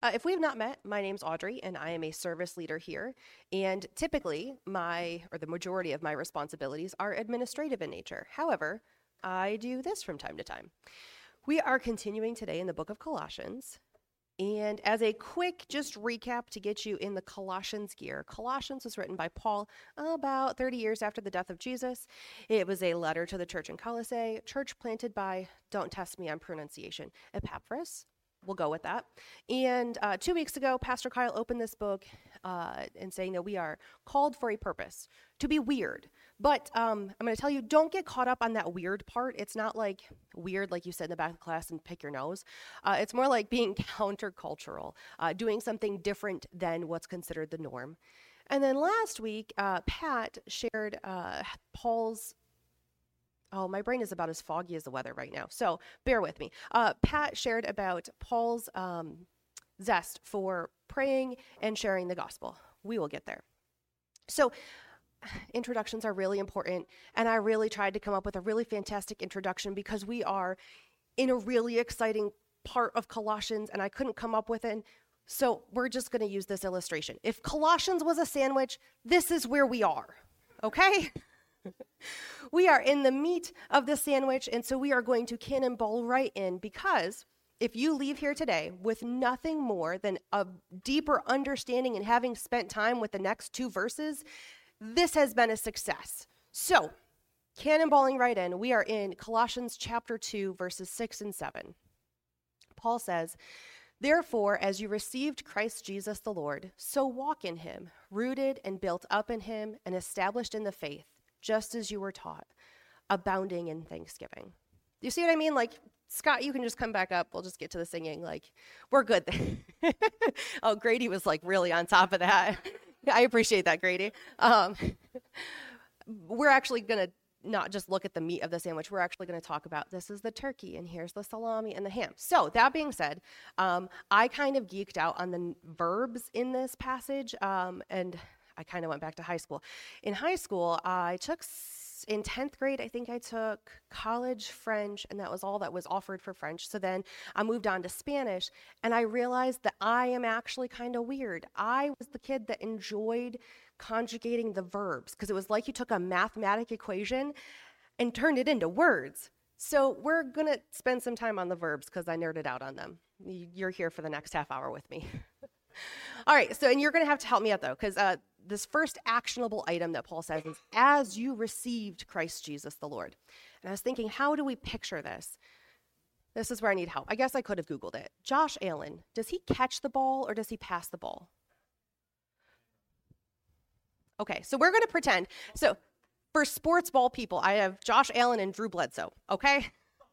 If we have not met, my name's Audrey, and I am a service leader here. And typically, the majority of my responsibilities are administrative in nature. However, I do this from time to time. We are continuing today in the book of Colossians. And as a quick just recap to get you in the Colossians gear, Colossians was written by Paul about 30 years after the death of Jesus. It was a letter to the church in Colossae, church planted by, don't test me on pronunciation, Epaphras. We'll go with that. And 2 weeks ago, Pastor Kyle opened this book and saying that we are called for a purpose, to be weird. But I'm going to tell you, don't get caught up on that weird part. It's not like weird, like you said in the back of the class and pick your nose. It's more like being countercultural, doing something different than what's considered the norm. And then last week, Pat shared Paul's. Oh, my brain is about as foggy as the weather right now, so bear with me. Pat shared about Paul's zest for praying and sharing the gospel. We will get there. So introductions are really important, and I really tried to come up with a really fantastic introduction because we are in a really exciting part of Colossians, and I couldn't come up with it. So we're just going to use this illustration. If Colossians was a sandwich, this is where we are, okay? We are in the meat of the sandwich, and so we are going to cannonball right in, because if you leave here today with nothing more than a deeper understanding and having spent time with the next two verses, this has been a success. So, cannonballing right in, we are in Colossians chapter 2, verses 6 and 7. Paul says, "Therefore, as you received Christ Jesus the Lord, so walk in him, rooted and built up in him and established in the faith, just as you were taught, abounding in thanksgiving." You see what I mean? Like, Scott, you can just come back up. We'll just get to the singing. Like, we're good there. Oh, Grady was like really on top of that. I appreciate that, Grady. We're actually going to not just look at the meat of the sandwich. We're actually going to talk about this is the turkey and here's the salami and the ham. So that being said, I kind of geeked out on the verbs in this passage, and I kind of went back to high school. In high school, I took, in 10th grade, I think I took college French, and that was all that was offered for French. So then I moved on to Spanish, and I realized that I am actually kind of weird. I was the kid that enjoyed conjugating the verbs, because it was like you took a mathematic equation and turned it into words. So we're going to spend some time on the verbs, because I nerded out on them. You're here for the next half hour with me. All right, so, and you're going to have to help me out, though, because this first actionable item that Paul says is, as you received Christ Jesus the Lord. And I was thinking, how do we picture this? This is where I need help. I guess I could have Googled it. Josh Allen, does he catch the ball or does he pass the ball? Okay, so we're going to pretend. So for sports ball people, I have Josh Allen and Drew Bledsoe, okay?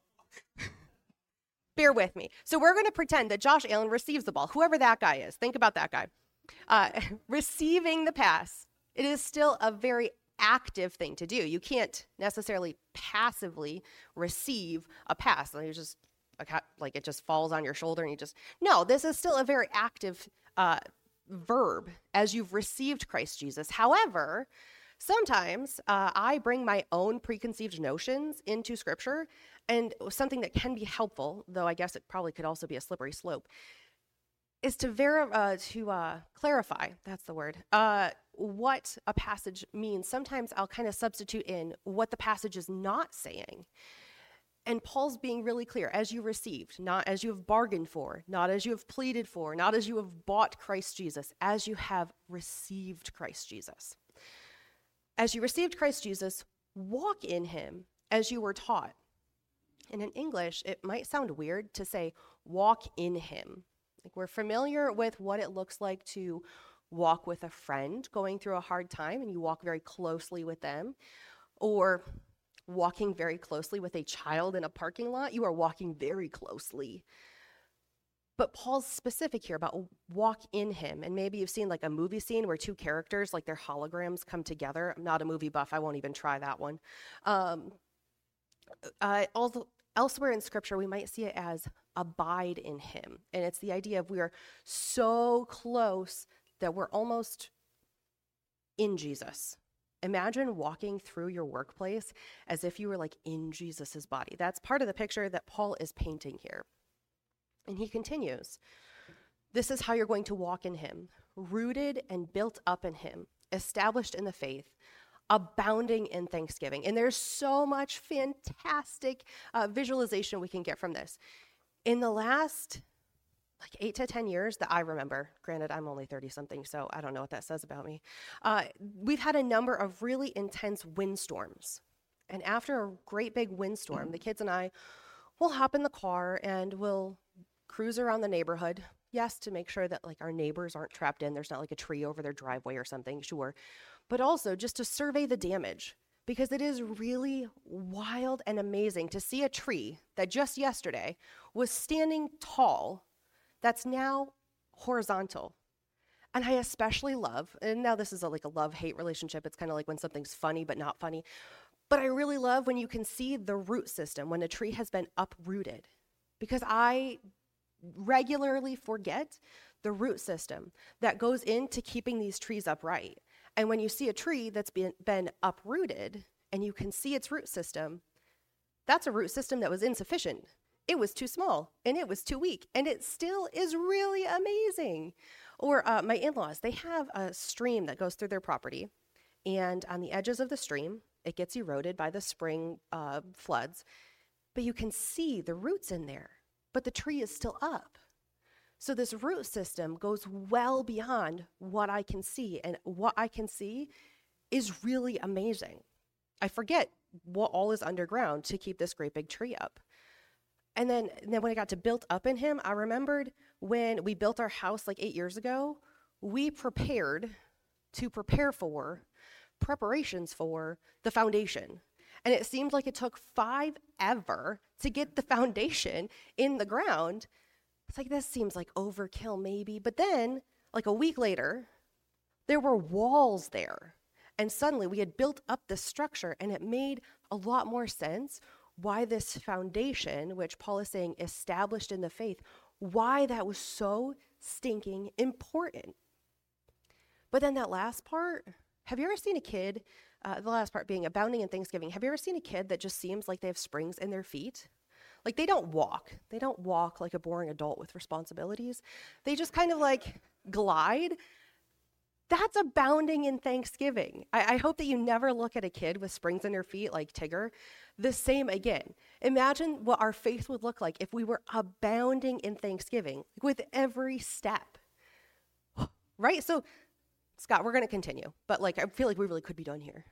Bear with me. So we're going to pretend that Josh Allen receives the ball, whoever that guy is. Think about that guy. Receiving the pass, it is still a very active thing to do. You can't necessarily passively receive a pass. Like, it just falls on your shoulder and you just, no, this is still a very active verb as you've received Christ Jesus. However, sometimes I bring my own preconceived notions into Scripture, and something that can be helpful, though I guess it probably could also be a slippery slope, is to clarify, that's the word, what a passage means. Sometimes I'll kind of substitute in what the passage is not saying. And Paul's being really clear, as you received, not as you have bargained for, not as you have pleaded for, not as you have bought Christ Jesus, as you have received Christ Jesus. As you received Christ Jesus, walk in him as you were taught. And in English, it might sound weird to say walk in him. Like, we're familiar with what it looks like to walk with a friend going through a hard time, and you walk very closely with them. Or walking very closely with a child in a parking lot, you are walking very closely. But Paul's specific here about walk in him. And maybe you've seen like a movie scene where two characters, like their holograms, come together. I'm not a movie buff. I won't even try that one. Also, elsewhere in Scripture, we might see it as abide in him. And it's the idea of we are so close that we're almost in Jesus. Imagine walking through your workplace as if you were like in Jesus's body. That's part of the picture that Paul is painting here. And he continues, This is how you're going to walk in him, rooted and built up in him, established in the faith, abounding in thanksgiving. And there's so much fantastic visualization we can get from this. In the last 8 to 10 years that I remember, granted I'm only 30 something, so I don't know what that says about me, we've had a number of really intense windstorms. And after a great big windstorm, the kids and I will hop in the car and we'll cruise around the neighborhood. Yes, to make sure that our neighbors aren't trapped in, there's not a tree over their driveway or something, sure. But also just to survey the damage, because it is really wild and amazing to see a tree that just yesterday was standing tall that's now horizontal. And I especially love, and now this is a love-hate relationship. It's kind of like when something's funny but not funny. But I really love when you can see the root system, when a tree has been uprooted. Because I regularly forget the root system that goes into keeping these trees upright. And when you see a tree that's been uprooted and you can see its root system, that's a root system that was insufficient. It was too small and it was too weak, and it still is really amazing. Or my in-laws, they have a stream that goes through their property, and on the edges of the stream, it gets eroded by the spring floods, but you can see the roots in there, but the tree is still up. So this root system goes well beyond what I can see, and what I can see is really amazing. I forget what all is underground to keep this great big tree up. And then when I got to built up in him, I remembered when we built our house 8 years ago, we preparations for the foundation. And it seemed like it took forever to get the foundation in the ground. It's this seems like overkill maybe. But then, a week later, there were walls there. And suddenly we had built up this structure, and it made a lot more sense why this foundation, which Paul is saying established in the faith, why that was so stinking important. But then that last part, have you ever seen a kid, the last part being abounding in thanksgiving, have you ever seen a kid that just seems like they have springs in their feet? They don't walk. They don't walk like a boring adult with responsibilities. They just kind of glide. That's abounding in thanksgiving. I hope that you never look at a kid with springs in their feet like Tigger. The same again. Imagine what our faith would look like if we were abounding in thanksgiving with every step. Right? So, Scott, we're going to continue. But I feel like we really could be done here.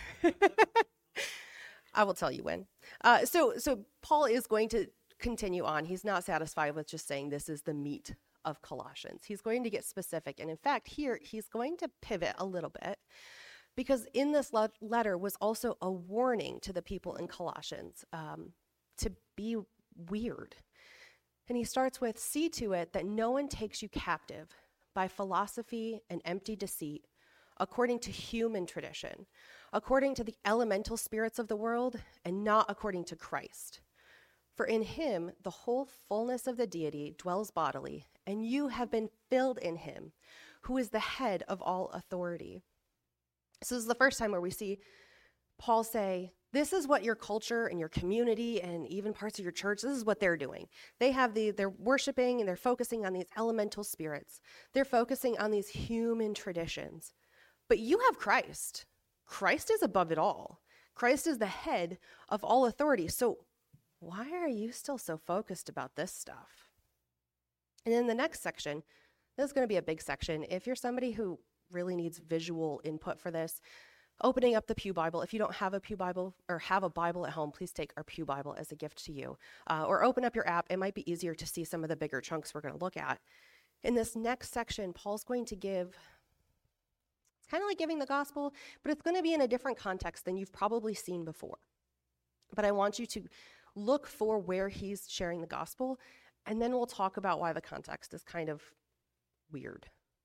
I will tell you when. So Paul is going to continue on. He's not satisfied with just saying this is the meat of Colossians. He's going to get specific. And in fact, here he's going to pivot a little bit, because in this letter was also a warning to the people in Colossians to be weird. And he starts with, see to it that no one takes you captive by philosophy and empty deceit, according to human tradition, according to the elemental spirits of the world, and not according to Christ. For in him the whole fullness of the deity dwells bodily, and you have been filled in him, who is the head of all authority. So this is the first time where we see Paul say, this is what your culture and your community and even parts of your church, this is what they're doing. They're worshiping and they're focusing on these elemental spirits. They're focusing on these human traditions. But you have Christ. Christ is above it all. Christ is the head of all authority. So why are you still so focused about this stuff? And in the next section, this is going to be a big section. If you're somebody who really needs visual input for this, opening up the Pew Bible. If you don't have a Pew Bible or have a Bible at home, please take our Pew Bible as a gift to you. Or open up your app. It might be easier to see some of the bigger chunks we're going to look at. In this next section, Paul's going to give, it's kind of like giving the gospel, but it's going to be in a different context than you've probably seen before. But I want you to look for where he's sharing the gospel, and then we'll talk about why the context is kind of weird.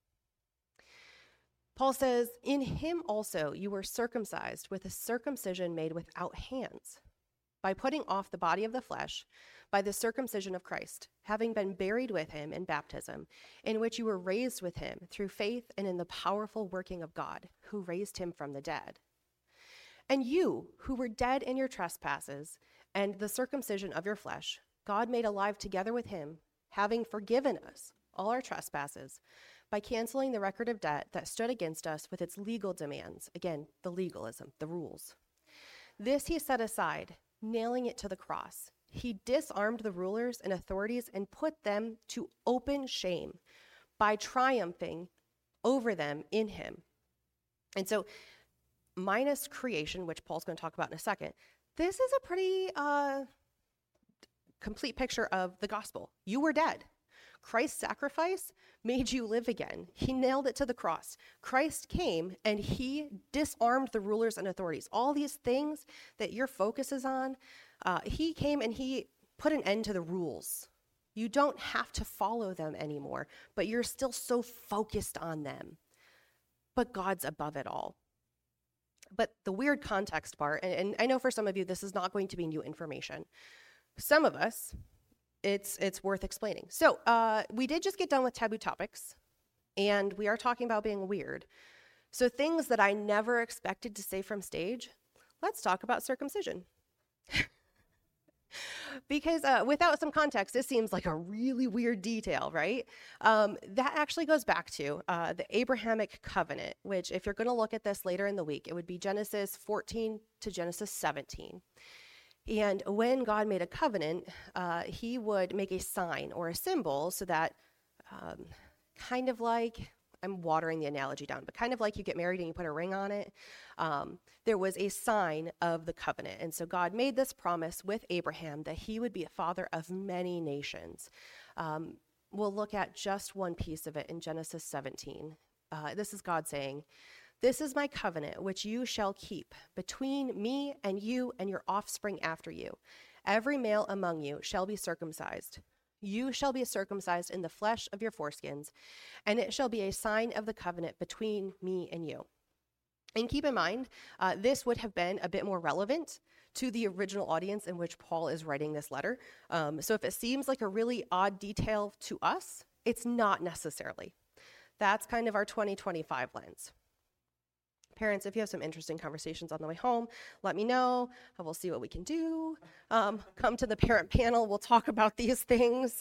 Paul says, in him also you were circumcised with a circumcision made without hands, by putting off the body of the flesh by the circumcision of Christ, having been buried with him in baptism, in which you were raised with him through faith and in the powerful working of God, who raised him from the dead. And you, who were dead in your trespasses and the circumcision of your flesh, God made alive together with him, having forgiven us all our trespasses, by canceling the record of debt that stood against us with its legal demands. Again, the legalism, the rules. This he set aside, nailing it to the cross. He disarmed the rulers and authorities and put them to open shame by triumphing over them in him. And so, minus creation, which Paul's going to talk about in a second, this is a pretty complete picture of the gospel. You were dead. Christ's sacrifice made you live again. He nailed it to the cross. Christ came and he disarmed the rulers and authorities. All these things that your focus is on, he came and he put an end to the rules. You don't have to follow them anymore, but you're still so focused on them. But God's above it all. But the weird context part, and I know for some of you this is not going to be new information. Some of us, it's worth explaining. So we did just get done with taboo topics, and we are talking about being weird. So things that I never expected to say from stage, let's talk about circumcision. Because without some context, this seems like a really weird detail, right? That actually goes back to the Abrahamic covenant, which if you're going to look at this later in the week, it would be Genesis 14 to Genesis 17. And when God made a covenant, he would make a sign or a symbol so that kind of like, I'm watering the analogy down, but kind of like you get married and you put a ring on it, there was a sign of the covenant. And so God made this promise with Abraham that he would be a father of many nations. We'll look at just one piece of it in Genesis 17. This is God saying, "This is my covenant, which you shall keep between me and you and your offspring after you. Every male among you shall be circumcised. You shall be circumcised in the flesh of your foreskins, and it shall be a sign of the covenant between me and you." And keep in mind, this would have been a bit more relevant to the original audience in which Paul is writing this letter. So if it seems like a really odd detail to us, it's not necessarily. That's kind of our 2025 lens. Parents, if you have some interesting conversations on the way home, let me know. We'll see what we can do. Come to the parent panel. We'll talk about these things.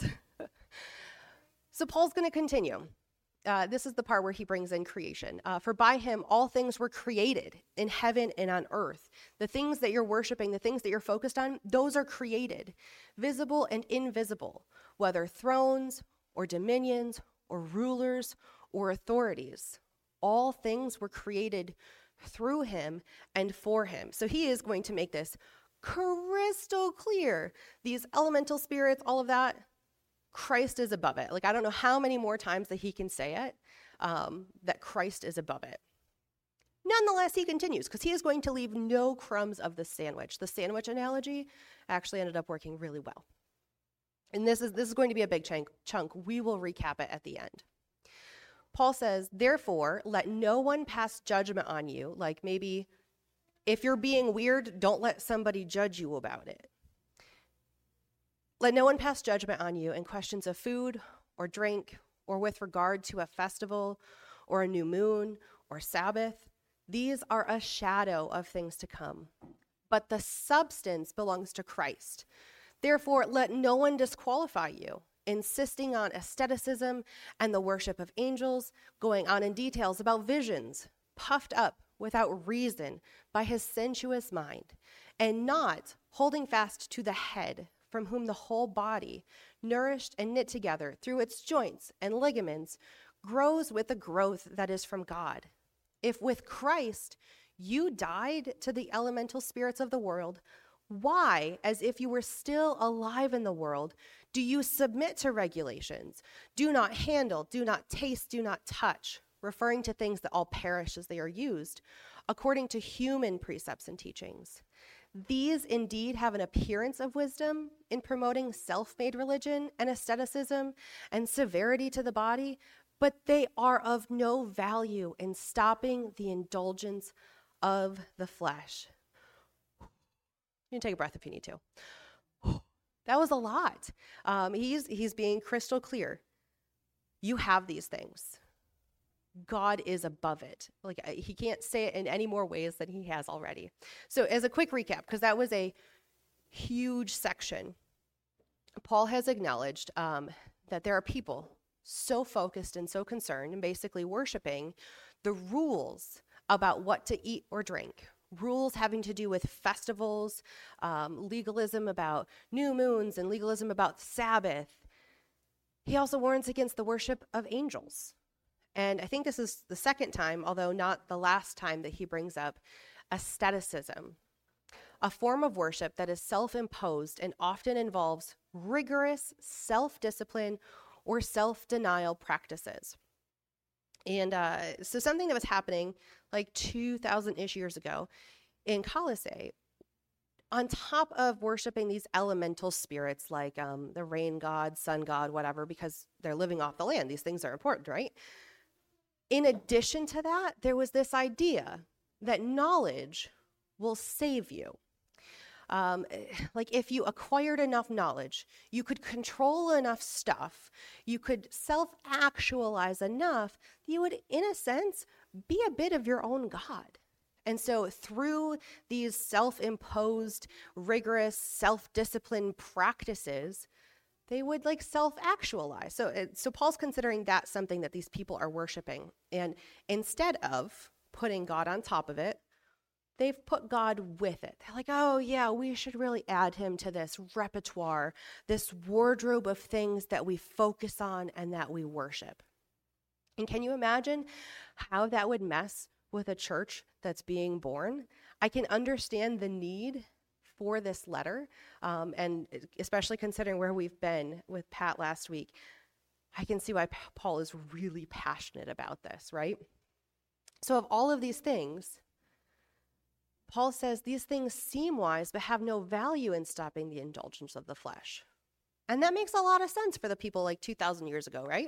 So Paul's going to continue. This is the part where he brings in creation. For by him, all things were created in heaven and on earth. The things that you're worshiping, the things that you're focused on, those are created, visible and invisible, whether thrones or dominions or rulers or authorities. All things were created through him and for him. So he is going to make this crystal clear. These elemental spirits, all of that, Christ is above it. Like, I don't know how many more times that he can say it, that Christ is above it. Nonetheless, he continues because he is going to leave no crumbs of the sandwich. The sandwich analogy actually ended up working really well. And this is going to be a big chunk. We will recap it at the end. Paul says, "Therefore, let no one pass judgment on you." Like maybe if you're being weird, don't let somebody judge you about it. "Let no one pass judgment on you in questions of food or drink or with regard to a festival or a new moon or Sabbath. These are a shadow of things to come, but the substance belongs to Christ. Therefore, let no one disqualify you, insisting on asceticism and the worship of angels, going on in details about visions, puffed up without reason by his sensuous mind, and not holding fast to the head, from whom the whole body, nourished and knit together through its joints and ligaments, grows with the growth that is from God. If with Christ you died to the elemental spirits of the world, why, as if you were still alive in the world, do you submit to regulations? Do not handle, do not taste, do not touch, referring to things that all perish as they are used, according to human precepts and teachings. These indeed have an appearance of wisdom in promoting self-made religion and asceticism and severity to the body, but they are of no value in stopping the indulgence of the flesh." You can take a breath if you need to. That was a lot. He's being crystal clear. You have these things. God is above it. Like, he can't say it in any more ways than he has already. So as a quick recap, because that was a huge section, Paul has acknowledged that there are people so focused and so concerned and basically worshiping the rules about what to eat or drink, rules having to do with festivals, legalism about new moons, and legalism about Sabbath. He also warns against the worship of angels. And I think this is the second time, although not the last time, that he brings up asceticism, a form of worship that is self-imposed and often involves rigorous self-discipline or self-denial practices. And so something that was happening like 2,000-ish years ago in Colossae, on top of worshiping these elemental spirits like the rain god, sun god, whatever, because they're living off the land, these things are important, right? In addition to that, there was this idea that knowledge will save you. Like if you acquired enough knowledge, you could control enough stuff, you could self-actualize enough, you would, in a sense, be a bit of your own God. And so through these self-imposed, rigorous, self-disciplined practices, they would like self-actualize. So Paul's considering that something that these people are worshiping. And instead of putting God on top of it, they've put God with it. They're like, oh yeah, we should really add him to this repertoire, this wardrobe of things that we focus on and that we worship. And can you imagine how that would mess with a church that's being born? I can understand the need for this letter, and especially considering where we've been with Pat last week, I can see why Paul is really passionate about this, right? So of all of these things, Paul says these things seem wise but have no value in stopping the indulgence of the flesh. And that makes a lot of sense for the people like 2,000 years ago, right?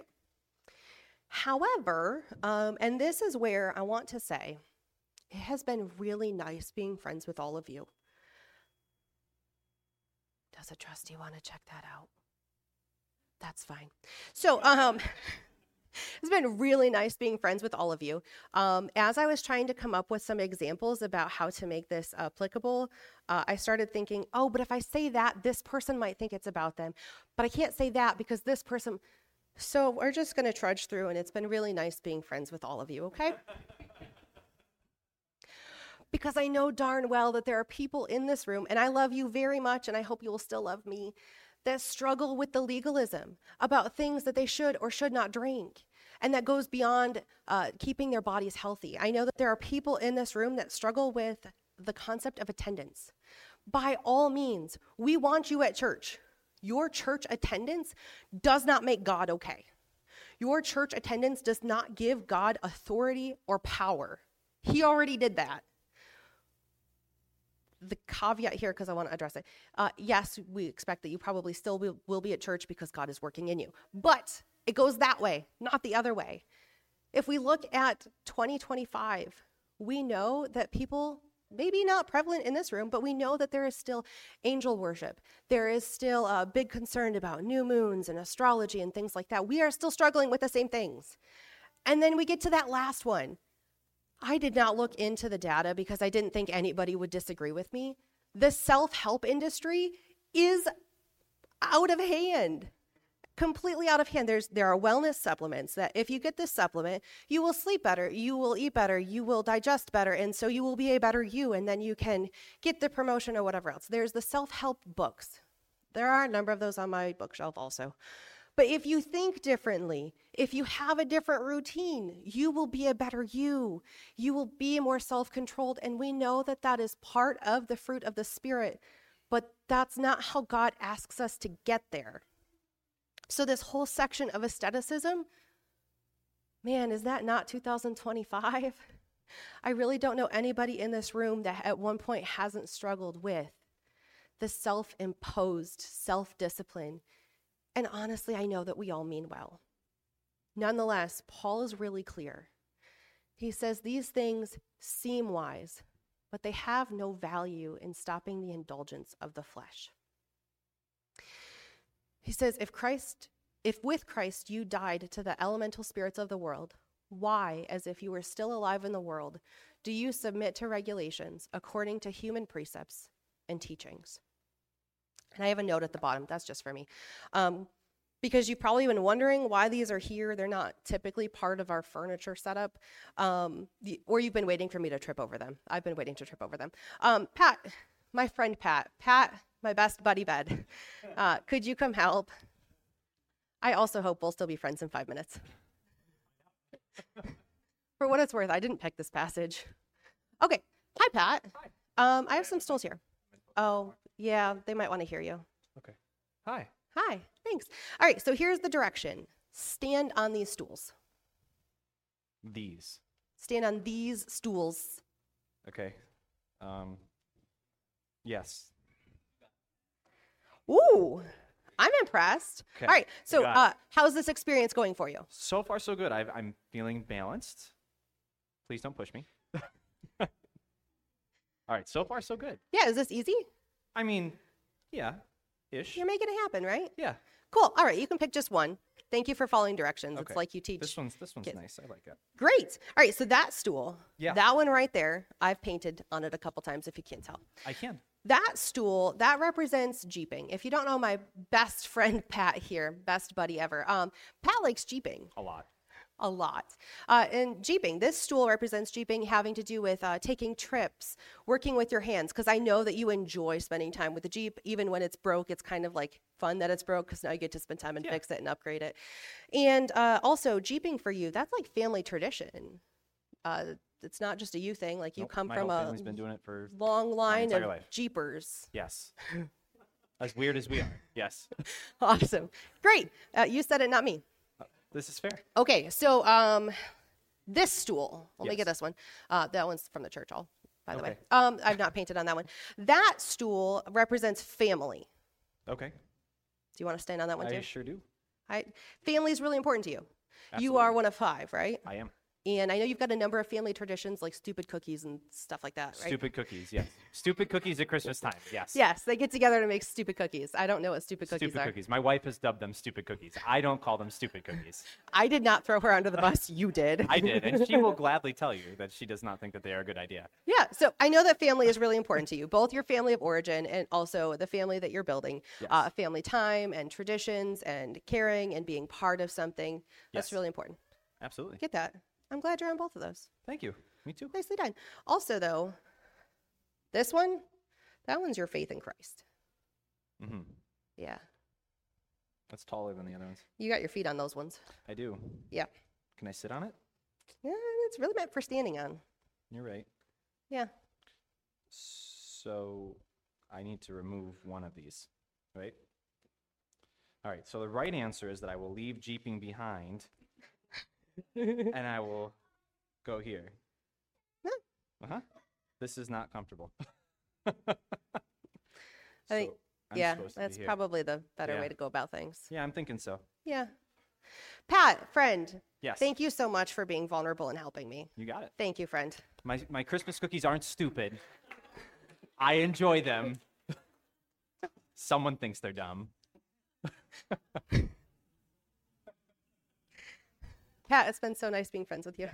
However, and this is where I want to say, it has been really nice being friends with all of you. Does a trustee want to check that out? That's fine. So, it's been really nice being friends with all of you. As I was trying to come up with some examples about how to make this applicable, I started thinking, oh, but if I say that, this person might think it's about them. But I can't say that because this person... So we're just going to trudge through, and it's been really nice being friends with all of you, okay? Because I know darn well that there are people in this room, and I love you very much, and I hope you will still love me, that struggle with the legalism about things that they should or should not drink, and that goes beyond keeping their bodies healthy. I know that there are people in this room that struggle with the concept of attendance. By all means, we want you at church. Your church attendance does not make God okay. Your church attendance does not give God authority or power. He already did that. The caveat here, because I want to address it, yes, we expect that you probably still will be at church because God is working in you. But it goes that way, not the other way. If we look at 2025, we know that people, maybe not prevalent in this room, but we know that there is still angel worship. There is still a big concern about new moons and astrology and things like that. We are still struggling with the same things. And then we get to that last one. I did not look into the data because I didn't think anybody would disagree with me. The self-help industry is out of hand, completely out of hand. There are wellness supplements that if you get this supplement, you will sleep better, you will eat better, you will digest better, and so you will be a better you, and then you can get the promotion or whatever else. There's the self-help books. There are a number of those on my bookshelf also. But if you think differently, if you have a different routine, you will be a better you. You will be more self-controlled, and we know that that is part of the fruit of the Spirit, but that's not how God asks us to get there. So this whole section of asceticism, man, is that not 2025? I really don't know anybody in this room that at one point hasn't struggled with the self-imposed self-discipline. And honestly, I know that we all mean well. Nonetheless, Paul is really clear. He says these things seem wise, but they have no value in stopping the indulgence of the flesh. He says, if with Christ you died to the elemental spirits of the world, why, as if you were still alive in the world, do you submit to regulations according to human precepts and teachings? And I have a note at the bottom. That's just for me. because you've probably been wondering why these are here. They're not typically part of our furniture setup, or you've been waiting for me to trip over them. I've been waiting to trip over them. Pat, my friend Pat, my best buddy bed, could you come help? I also hope we'll still be friends in 5 minutes. For what it's worth, I didn't pick this passage. Okay, hi Pat. Hi. I have some stools here. Oh, yeah, they might want to hear you. Okay. Hi. Hi, thanks. All right, so here's the direction. Stand on these stools. These. Stand on these stools. Okay. Yes. Ooh, I'm impressed. Okay, All right, so got it. how's this experience going for you? So far, so good. I'm feeling balanced. Please don't push me. All right. So far, so good. Yeah, is this easy? I mean, yeah, ish. You're making it happen, right? Yeah. Cool. All right, you can pick just one. Thank you for following directions. Okay. It's like you teach. This one's kids. nice. I like it. Great. All right, so that stool, Yeah. that one right there, I've painted on it a couple times if you can't tell. I can. That stool, that represents Jeeping. If you don't know my best friend Pat here, best buddy ever, Pat likes Jeeping A lot. a lot. And Jeeping, this stool represents Jeeping having to do with taking trips, working with your hands, because I know that you enjoy spending time with the Jeep. Even when it's broke, it's kind of like fun that it's broke because now you get to spend time and Yeah. fix it and upgrade it. And also, Jeeping for you, that's like family tradition. It's not just a you thing. Like you Nope, come my from whole a family's been doing it for long line entire of life. Jeepers. yes. As weird as we are. Yes. Awesome. Great. You said it, not me. This is fair. Okay, so this stool, let me Yes. get this one. That one's from the church hall, by the way. Okay. I've not painted on that one. That stool represents family. Okay. Do you want to stand on that one I too? sure do. Family is really important to you. You Absolutely. are one of 5, right? I am. And I know you've got a number of family traditions like stupid cookies and stuff like that, right? Stupid cookies. Yes. Stupid cookies at Christmas time. Yes. Yes, they get together to make stupid cookies. I don't know what stupid cookies Stupid are. cookies. My wife has dubbed them stupid cookies. I don't call them stupid cookies. I did not throw her under the bus. You did. I did, and she will gladly tell you that she does not think that they are a good idea. Yeah, so I know that family is really important to you, both your family of origin and also the family that you're building. Yes. Family time and traditions and caring and being part of something. That's Yes. really important. Absolutely. Get that. I'm glad you're on both of those. Thank you. Me too. Nicely done. Also, though, this one, that one's your faith in Christ. Mm-hmm. Yeah, That's taller than the other ones. you got your feet on those ones. I do. Yeah. Can I sit on it? Yeah, it's really meant for standing on. You're right. Yeah. So I need to remove one of these, right? All right. So the right answer is that I will leave Jeeping behind, and I will go here. Yeah. Uh-huh. This is not comfortable. I think, So I'm yeah, supposed to be that's here. probably the better Yeah. way to go about things. Yeah, I'm thinking so. Yeah. Pat, friend, Yes. thank you so much for being vulnerable and helping me. You got it. Thank you, friend. My Christmas cookies aren't stupid. I enjoy them. Someone thinks they're dumb. Pat, it's been so nice being friends with you.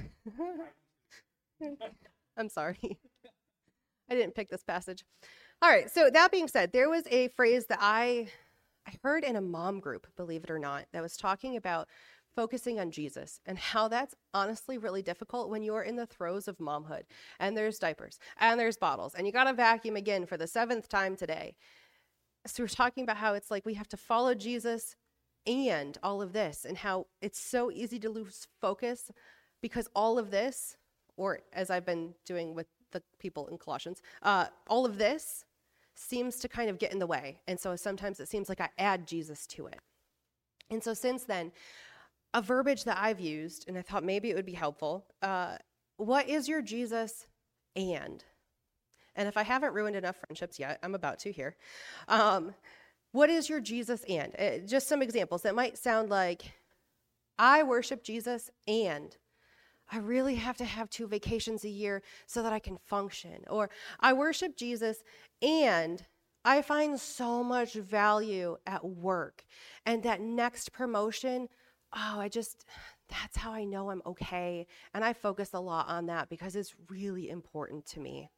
I'm sorry. I didn't pick this passage. All right, so that being said, there was a phrase that I heard in a mom group, believe it or not, that was talking about focusing on Jesus and how that's honestly really difficult when you're in the throes of momhood and there's diapers and there's bottles and you got to vacuum again for the 7th time today. So we're talking about how it's like we have to follow Jesus and all of this and how it's so easy to lose focus because all of this, or as I've been doing with the people in Colossians, all of this seems to kind of get in the way. And so sometimes it seems like I add Jesus to it. And so since then, a verbiage that I've used, and I thought maybe it would be helpful, what is your Jesus and? And if I haven't ruined enough friendships yet, I'm about to here. What is your Jesus and? Just some examples that might sound like, I worship Jesus and I really have to have 2 vacations a year so that I can function. Or I worship Jesus and I find so much value at work. And that next promotion, that's how I know I'm okay. And I focus a lot on that because it's really important to me.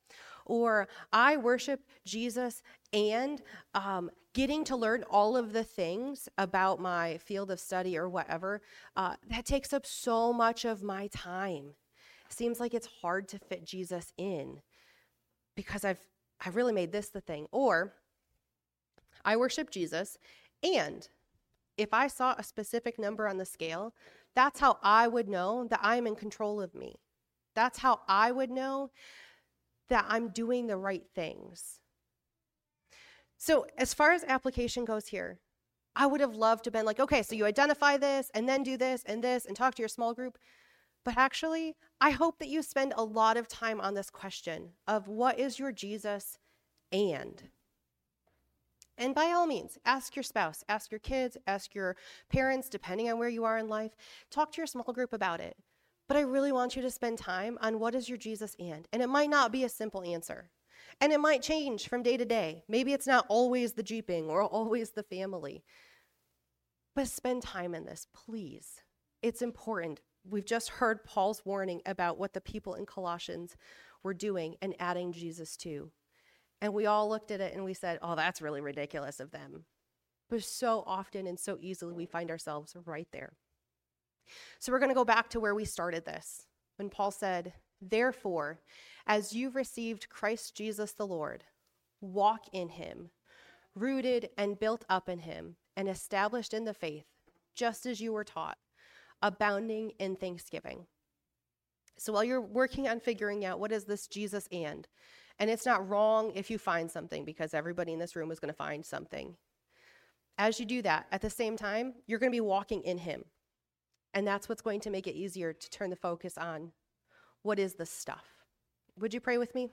or I worship Jesus and getting to learn all of the things about my field of study or whatever, that takes up so much of my time. Seems like it's hard to fit Jesus in because I've really made this the thing. Or I worship Jesus, and if I saw a specific number on the scale, that's how I would know that I'm in control of me. That's how I would know that I'm doing the right things. So as far as application goes here, I would have loved to have been like, okay, so you identify this and then do this and talk to your small group. But actually, I hope that you spend a lot of time on this question of what is your Jesus and by all means, ask your spouse, ask your kids, ask your parents, depending on where you are in life. Talk to your small group about it. But I really want you to spend time on what is your Jesus and it might not be a simple answer. And it might change from day to day. Maybe it's not always the Jeeping or always the family. But spend time in this, please. It's important. We've just heard Paul's warning about what the people in Colossians were doing and adding Jesus to. And we all looked at it and we said, oh, that's really ridiculous of them. But so often and so easily we find ourselves right there. So we're going to go back to where we started this, when Paul said, therefore, as you've received Christ Jesus the Lord, walk in him, rooted and built up in him, and established in the faith, just as you were taught, abounding in thanksgiving. So while you're working on figuring out what is this Jesus and it's not wrong if you find something, because everybody in this room is going to find something. As you do that, at the same time, you're going to be walking in him. And that's what's going to make it easier to turn the focus on what is the stuff. Would you pray with me?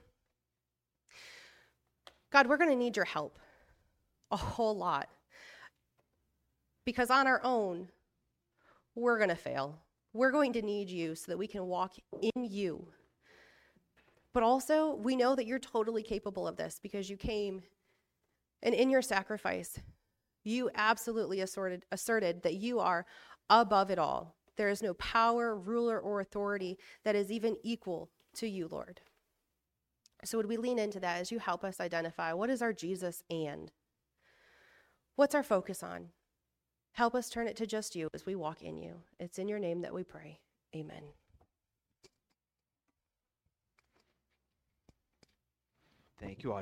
God, we're going to need your help a whole lot. Because on our own, we're going to fail. We're going to need you so that we can walk in you. But also, we know that you're totally capable of this because you came, and in your sacrifice, you absolutely asserted that you are above it all. There is no power, ruler, or authority that is even equal to you, Lord. So would we lean into that as you help us identify what is our Jesus and? What's our focus on? Help us turn it to just you as we walk in you. It's in your name that we pray. Amen. Thank you, Audrey.